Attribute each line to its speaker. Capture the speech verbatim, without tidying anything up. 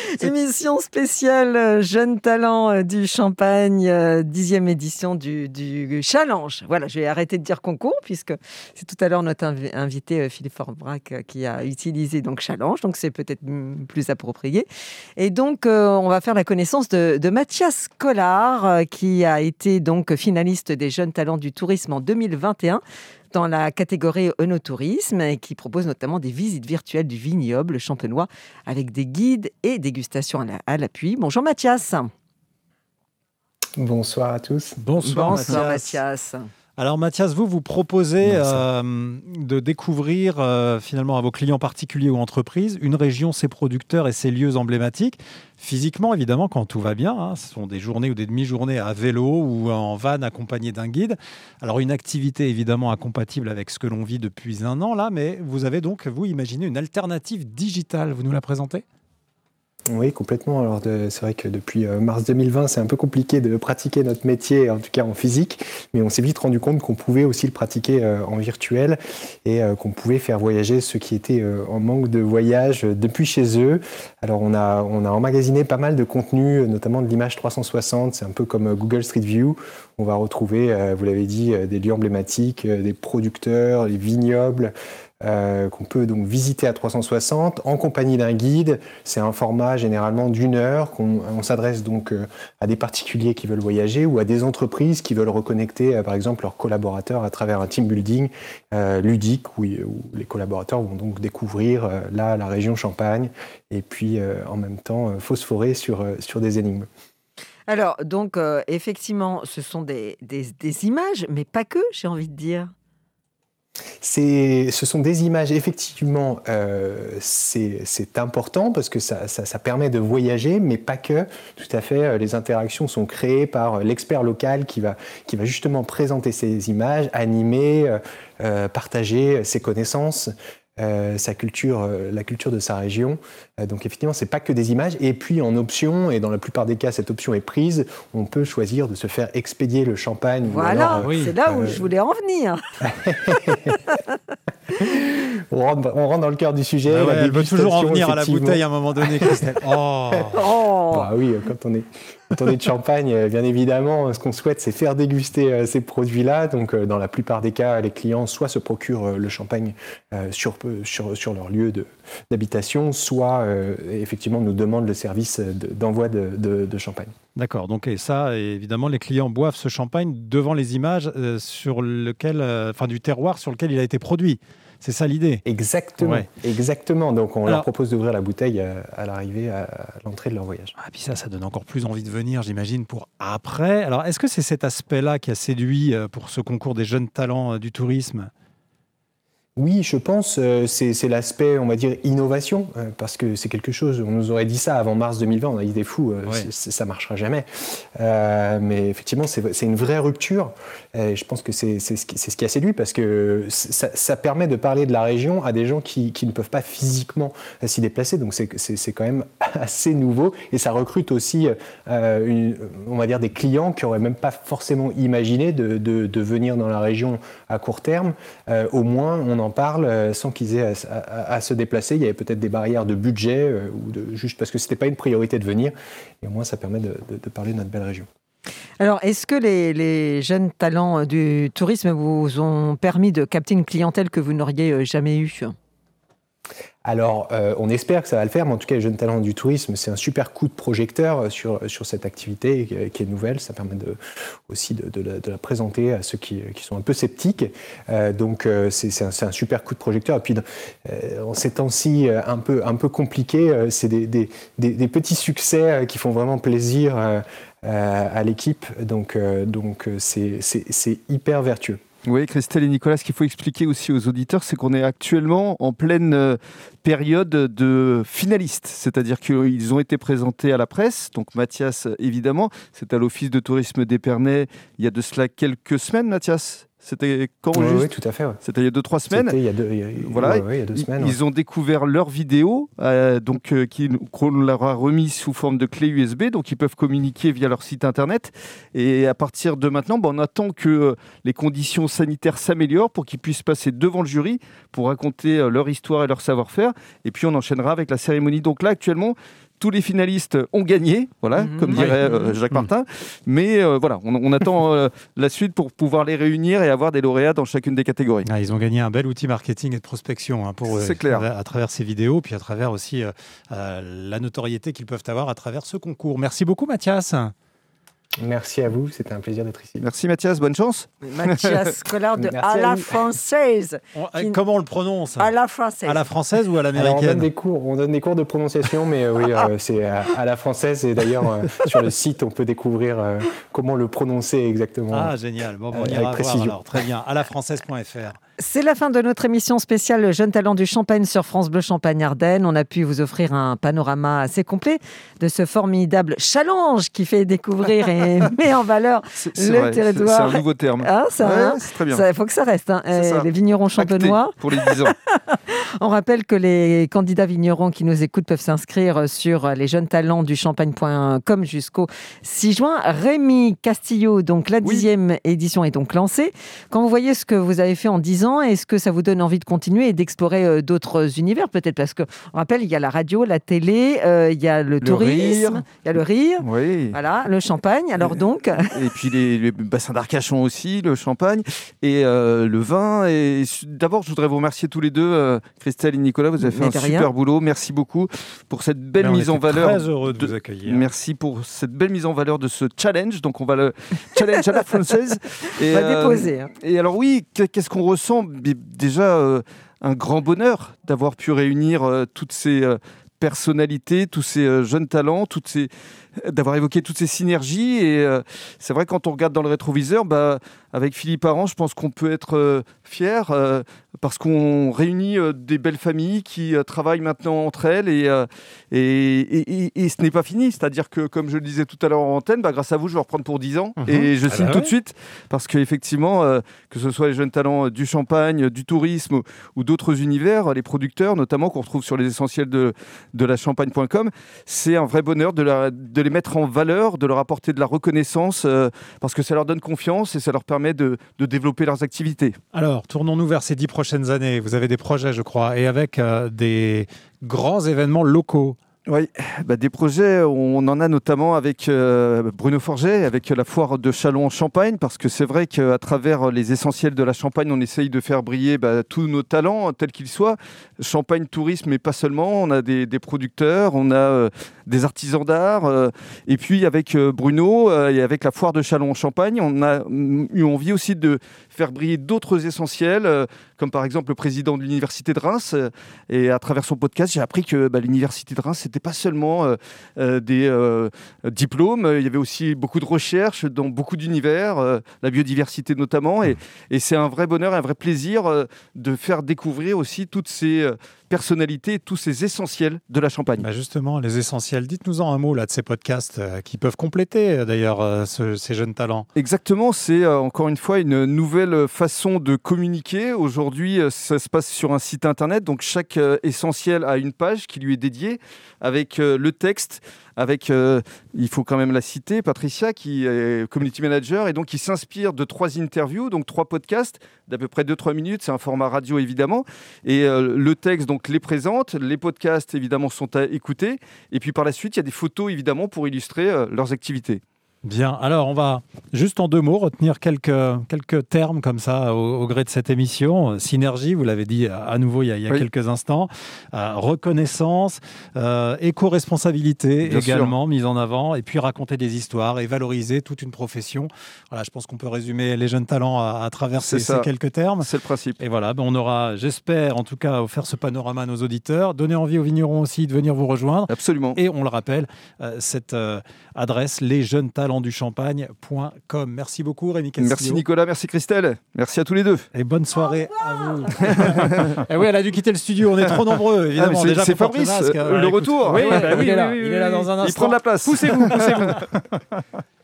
Speaker 1: Émission spéciale Jeunes Talents du Champagne, euh, dixième édition du, du Challenge. Voilà, je vais arrêter de dire concours puisque c'est tout à l'heure notre inv- invité euh, Philippe Forbrac euh, qui a utilisé donc Challenge, donc c'est peut-être mm, plus approprié. Et donc euh, on va faire la connaissance de, de Mathias Collard euh, qui a été donc finaliste des Jeunes Talents du Tourisme en deux mille vingt et un. Dans la catégorie œnotourisme et qui propose notamment des visites virtuelles du vignoble champenois avec des guides et dégustations à, la, à l'appui. Bonjour Mathias.
Speaker 2: Bonsoir à tous.
Speaker 1: Bonsoir, Bonsoir Mathias.
Speaker 3: Mathias. Alors Mathias, vous vous proposez euh, de découvrir euh, finalement à vos clients particuliers ou entreprises une région, ses producteurs et ses lieux emblématiques. Physiquement, évidemment, quand tout va bien, hein, ce sont des journées ou des demi-journées à vélo ou en van accompagné d'un guide. Alors une activité évidemment incompatible avec ce que l'on vit depuis un an là, mais vous avez donc, vous, imaginé une alternative digitale. Vous nous la présentez ?
Speaker 2: Oui, complètement. Alors, de, c'est vrai que depuis euh, mars deux mille vingt, c'est un peu compliqué de pratiquer notre métier, en tout cas en physique, mais on s'est vite rendu compte qu'on pouvait aussi le pratiquer euh, en virtuel et euh, qu'on pouvait faire voyager ceux qui étaient euh, en manque de voyage euh, depuis chez eux. Alors, on a, on a emmagasiné pas mal de contenu, notamment de l'image trois cent soixante. C'est un peu comme euh, Google Street View. On va retrouver, euh, vous l'avez dit, euh, des lieux emblématiques, euh, des producteurs, des vignobles, Euh, qu'on peut donc visiter à trois cent soixante en compagnie d'un guide. C'est un format généralement d'une heure qu'on on s'adresse donc euh, à des particuliers qui veulent voyager ou à des entreprises qui veulent reconnecter euh, par exemple leurs collaborateurs à travers un team building euh, ludique où, où les collaborateurs vont donc découvrir euh, là la région Champagne et puis euh, en même temps euh, phosphorer sur, euh, sur des énigmes.
Speaker 1: Alors donc euh, effectivement ce sont des, des, des images mais pas que, j'ai envie de dire.
Speaker 2: C'est, ce sont des images, effectivement, euh, c'est, c'est important parce que ça, ça, ça permet de voyager, mais pas que. Tout à fait, les interactions sont créées par l'expert local qui va, qui va justement présenter ces images, animer, euh, partager ses connaissances. Euh, sa culture, euh, la culture de sa région. Euh, donc effectivement, c'est pas que des images. Et puis en option, et dans la plupart des cas, cette option est prise, on peut choisir de se faire expédier le champagne.
Speaker 1: Voilà,
Speaker 2: alors,
Speaker 1: oui. C'est là où euh... je voulais en venir.
Speaker 2: on, rentre, on rentre dans le cœur du sujet.
Speaker 3: Bah ouais, elle veut toujours en venir à la bouteille à un moment donné, Christelle. Oh.
Speaker 2: Oh. Bah oui, quand on est quand on est de Champagne, bien évidemment, ce qu'on souhaite, c'est faire déguster ces produits-là. Donc, dans la plupart des cas, les clients soit se procurent le champagne sur, sur, sur leur lieu de, d'habitation, soit euh, effectivement nous demandent le service de, d'envoi de, de, de champagne.
Speaker 3: D'accord. Donc, et ça, évidemment, les clients boivent ce champagne devant les images euh, sur lequel, euh, enfin, du terroir sur lequel il a été produit. C'est ça l'idée.
Speaker 2: Exactement, ouais. Exactement. Donc on Alors, leur propose d'ouvrir la bouteille à, à l'arrivée, à l'entrée de leur voyage.
Speaker 3: Ah, puis ça, ça donne encore plus envie de venir, j'imagine, pour après. Alors, est-ce que c'est cet aspect-là qui a séduit pour ce concours des jeunes talents du tourisme ?
Speaker 2: Oui, je pense, euh, c'est, c'est l'aspect, on va dire, innovation, euh, parce que c'est quelque chose, on nous aurait dit ça avant mars deux mille vingt, on a dit des fous, euh, ouais. ça ne marchera jamais. Euh, mais effectivement, c'est, c'est une vraie rupture. Et je pense que c'est, c'est, ce qui, c'est ce qui a séduit, parce que ça, ça permet de parler de la région à des gens qui, qui ne peuvent pas physiquement s'y déplacer. Donc c'est, c'est, c'est quand même assez nouveau. Et ça recrute aussi, euh, une, on va dire, des clients qui n'auraient même pas forcément imaginé de, de, de venir dans la région à court terme. Euh, au moins, on en parle sans qu'ils aient à, à, à se déplacer. Il y avait peut-être des barrières de budget euh, ou de, juste parce que c'était pas une priorité de venir. Et au moins, ça permet de, de, de parler de notre belle région.
Speaker 1: Alors, est-ce que les, les jeunes talents du tourisme vous ont permis de capter une clientèle que vous n'auriez jamais eue ?
Speaker 2: Alors, euh, on espère que ça va le faire, mais en tout cas, les jeunes talents du tourisme, c'est un super coup de projecteur sur, sur cette activité qui, qui est nouvelle. Ça permet de, aussi de, de, la, de la présenter à ceux qui, qui sont un peu sceptiques. Euh, donc, euh, c'est, c'est, un, c'est un super coup de projecteur. Et puis, euh, en ces temps-ci un peu, un peu compliqués, euh, c'est des, des, des, des petits succès qui font vraiment plaisir euh, à l'équipe. Donc, euh, donc c'est, c'est, c'est hyper vertueux.
Speaker 4: Oui, Christelle et Nicolas, ce qu'il faut expliquer aussi aux auditeurs, c'est qu'on est actuellement en pleine période de finalistes, c'est-à-dire qu'ils ont été présentés à la presse. Donc Mathias, évidemment, c'est à l'Office de tourisme d'Épernay il y a de cela quelques semaines, Mathias. C'était quand
Speaker 2: oui,
Speaker 4: juste
Speaker 2: oui, tout à fait. Ouais.
Speaker 4: C'était il y a deux, trois semaines.
Speaker 2: C'était il y a deux, il y a,
Speaker 4: voilà.
Speaker 2: ouais, ouais, il y a deux semaines.
Speaker 4: Ils
Speaker 2: ouais.
Speaker 4: ont découvert leurs vidéos, euh, donc, euh, qui, qu'on leur a remis sous forme de clé U S B, donc ils peuvent communiquer via leur site internet. Et à partir de maintenant, bah, on attend que euh, les conditions sanitaires s'améliorent pour qu'ils puissent passer devant le jury pour raconter euh, leur histoire et leur savoir-faire. Et puis on enchaînera avec la cérémonie. Donc là, actuellement, tous les finalistes ont gagné, voilà, mmh, comme dirait euh, Jacques mmh. Martin. Mais euh, voilà, on, on attend euh, la suite pour pouvoir les réunir et avoir des lauréats dans chacune des catégories.
Speaker 3: Ah, ils ont gagné un bel outil marketing et de prospection hein, pour,
Speaker 4: C'est euh, clair.
Speaker 3: À, à travers ces vidéos, puis à travers aussi euh, euh, la notoriété qu'ils peuvent avoir à travers ce concours. Merci beaucoup Mathias.
Speaker 2: Merci à vous, c'était un plaisir d'être ici.
Speaker 4: Merci Mathias, bonne chance.
Speaker 1: Mathias Collard de À la française.
Speaker 3: On, qui... Comment on le prononce ?
Speaker 1: À la française.
Speaker 3: À la française ou à l'américaine ?
Speaker 2: Alors, on donne des cours, on donne des cours de prononciation, mais euh, oui, euh, c'est à, à la française. Et d'ailleurs, euh, sur le site, on peut découvrir euh, comment le prononcer exactement.
Speaker 3: Ah, génial. Bon, bon, on
Speaker 2: avec
Speaker 3: ira
Speaker 2: précision.
Speaker 3: voir alors. Très bien. à la française point f r.
Speaker 1: C'est la fin de notre émission spéciale Jeunes talents du Champagne sur France Bleu Champagne-Ardenne. On a pu vous offrir un panorama assez complet de ce formidable challenge qui fait découvrir et met en valeur
Speaker 4: c'est, c'est
Speaker 1: le
Speaker 4: vrai,
Speaker 1: territoire.
Speaker 4: C'est, c'est un nouveau terme.
Speaker 1: Ah, ça,
Speaker 4: ouais,
Speaker 1: hein,
Speaker 4: c'est très bien.
Speaker 1: Il faut que ça reste. Hein.
Speaker 4: Ça.
Speaker 1: Les vignerons champenois.
Speaker 4: Acté pour les dix ans.
Speaker 1: On rappelle que les candidats vignerons qui nous écoutent peuvent s'inscrire sur les jeunes talents du champagne point com jusqu'au six juin. Rémi Castillo, donc la dixième oui. édition est donc lancée. Quand vous voyez ce que vous avez fait en dix ans, est-ce que ça vous donne envie de continuer et d'explorer d'autres univers peut-être ? Parce qu'on rappelle, il y a la radio, la télé, euh, il y a le, le tourisme, rire. il y a le rire,
Speaker 4: oui.
Speaker 1: voilà, le champagne. Alors donc...
Speaker 4: Et puis les, les bassins d'Arcachon aussi, le champagne et euh, le vin. Et d'abord, je voudrais vous remercier tous les deux, euh, Christelle et Nicolas, vous avez fait Mais un super rien. boulot. Merci beaucoup pour cette belle
Speaker 3: Mais
Speaker 4: mise en valeur.
Speaker 3: Très heureux de, de vous accueillir.
Speaker 4: Merci pour cette belle mise en valeur de ce challenge. Donc on va le challenge à la française.
Speaker 1: Et, on va euh, déposer. Hein.
Speaker 4: Et alors oui, qu'est-ce qu'on ressent ? Déjà, euh, un grand bonheur d'avoir pu réunir euh, toutes ces euh, personnalités, tous ces euh, jeunes talents, toutes ces... d'avoir évoqué toutes ces synergies. Et euh, c'est vrai, quand on regarde dans le rétroviseur, bah, avec Philippe Aran, je pense qu'on peut être euh, fier euh, parce qu'on réunit euh, des belles familles qui euh, travaillent maintenant entre elles et, euh, et, et, et, et ce n'est pas fini. C'est-à-dire que, comme je le disais tout à l'heure en antenne, bah, grâce à vous, je vais reprendre pour dix ans mmh. et je signe ah bah tout ouais. de suite parce qu'effectivement, euh, que ce soit les jeunes talents du champagne, du tourisme ou, ou d'autres univers, les producteurs notamment qu'on retrouve sur les essentiels de, de la champagne point com, c'est un vrai bonheur de, la, de les mettre en valeur, de leur apporter de la reconnaissance euh, parce que ça leur donne confiance et ça leur permet de, de développer leurs activités.
Speaker 3: Alors, tournons-nous vers ces dix prochaines années. Vous avez des projets, je crois, et avec euh, des grands événements locaux.
Speaker 4: Oui, bah des projets, on en a notamment avec euh, Bruno Forget, avec la foire de Châlons-en-Champagne, parce que c'est vrai qu'à travers les essentiels de la Champagne, on essaye de faire briller bah, tous nos talents, tels qu'ils soient. Champagne, tourisme, mais pas seulement. On a des, des producteurs, on a euh, des artisans d'art. Euh, et puis avec euh, Bruno euh, et avec la foire de Châlons-en-Champagne, on a eu envie aussi de faire briller d'autres essentiels, euh, comme par exemple le président de l'Université de Reims. Euh, et à travers son podcast, j'ai appris que bah, l'Université de Reims, c'était pas seulement euh, euh, des euh, diplômes, il y avait aussi beaucoup de recherches dans beaucoup d'univers, euh, la biodiversité notamment, et, et c'est un vrai bonheur, un vrai plaisir euh, de faire découvrir aussi toutes ces euh, personnalités, tous ces essentiels de la Champagne.
Speaker 3: Bah justement, les essentiels, dites-nous-en un mot là, de ces podcasts euh, qui peuvent compléter d'ailleurs euh, ce, ces jeunes talents.
Speaker 4: Exactement, c'est euh, encore une fois une nouvelle façon de communiquer. Aujourd'hui, euh, ça se passe sur un site internet, donc chaque euh, essentiel a une page qui lui est dédiée, avec euh, le texte, avec, euh, il faut quand même la citer, Patricia, qui est community manager, et donc qui s'inspire de trois interviews, donc trois podcasts d'à peu près deux à trois minutes, c'est un format radio évidemment, et euh, le texte donc les présente, les podcasts évidemment sont à écouter, et puis par la suite, il y a des photos évidemment pour illustrer euh, leurs activités.
Speaker 3: Bien, alors on va juste en deux mots retenir quelques, quelques termes comme ça au, au gré de cette émission. Synergie, vous l'avez dit à nouveau il y a, il y a oui. quelques instants. Euh, reconnaissance, euh, éco-responsabilité Bien également sûr. mise en avant, et puis raconter des histoires et valoriser toute une profession. Voilà, je pense qu'on peut résumer les jeunes talents à, à travers ces, ces quelques termes.
Speaker 4: C'est le principe.
Speaker 3: Et voilà, ben on aura, j'espère en tout cas, offert ce panorama à nos auditeurs, donner envie aux vignerons aussi de venir vous rejoindre.
Speaker 4: Absolument.
Speaker 3: Et on le rappelle, euh, cette euh, adresse, les jeunes talents du champagne point com. Merci beaucoup Rémi Castillo.
Speaker 4: Merci Nicolas, merci Christelle. Merci à tous les deux.
Speaker 3: Et bonne soirée à vous. Et oui, elle a dû quitter le studio, on est trop nombreux évidemment.
Speaker 4: Ah, c'est
Speaker 3: Déjà
Speaker 4: c'est Fabrice, le, euh, le retour.
Speaker 3: Oui, bah, oui,
Speaker 4: il,
Speaker 3: oui,
Speaker 4: est là,
Speaker 3: oui, il est là dans un instant.
Speaker 4: Il prend de la place.
Speaker 3: Poussez-vous, poussez-vous.